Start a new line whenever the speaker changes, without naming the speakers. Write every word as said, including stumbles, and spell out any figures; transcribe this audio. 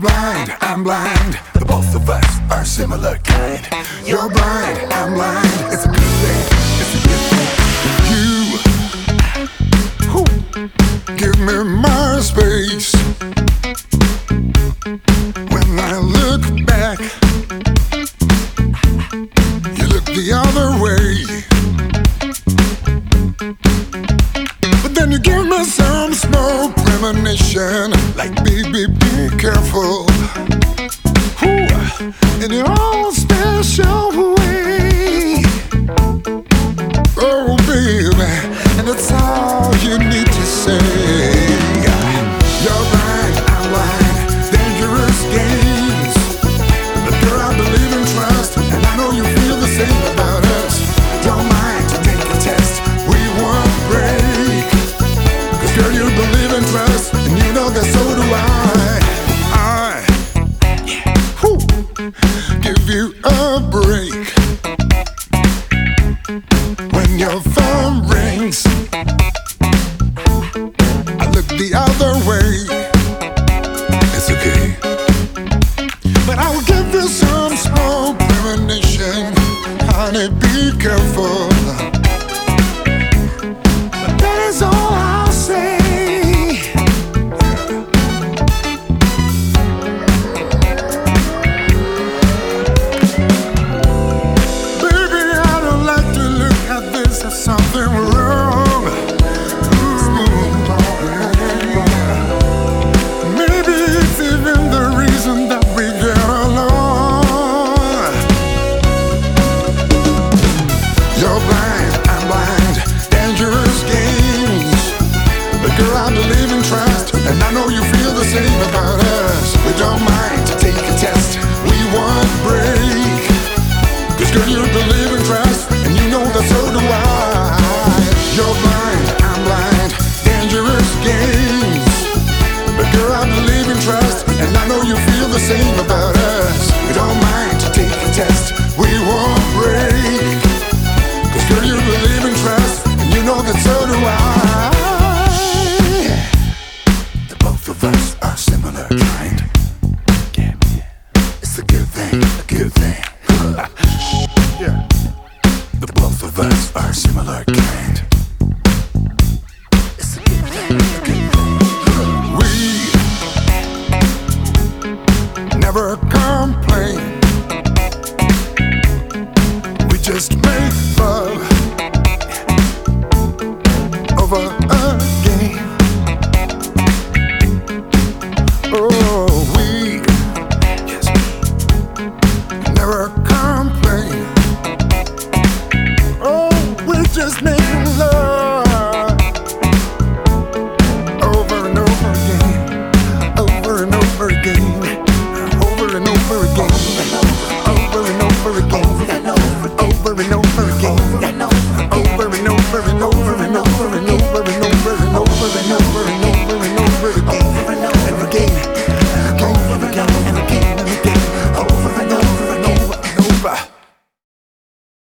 blind, I'm blind. The both of us are similar kind. You're blind, I'm blind. It's a good thing, it's a good thing. You whew, give me my space. When I look back, you look the other way. But then you give me some small premonition, like baby, be careful. Ooh, in your own special way. Oh baby, and that's all you need to say. You're blind, I'm blind, dangerous games. But girl, I believe in trust, and I know you feel the same about us. Don't mind to take a test, we won't break. Cause girl, you believe in trust, and you know that so do I. I whew, give you a break. When your phone rings, I look the other way. It's okay, but I will give you some small premonition. Honey, be careful. But that is all I'll say. Baby, I don't like to look at this as something wrong. Maybe it's even the reason that we get along. You're blind, I'm blind, dangerous games. But girl, I believe in trust, and I know you feel the same about us. We don't mind to take a test, we won't break. Cause girl, you believe in trust, and you know that so do I. You're blind, I'm blind, dangerous games. But girl, I believe in trust, and I know you feel the same about us. We don't mind to take a test, we won't break. Cause girl, you believe in trust, and you know that so do I. The both of us are similar kind. It's a good thing, a good thing. Yeah. The both of us are similar kind. It's a good thing, a good thing. We never complain. We just make love over again.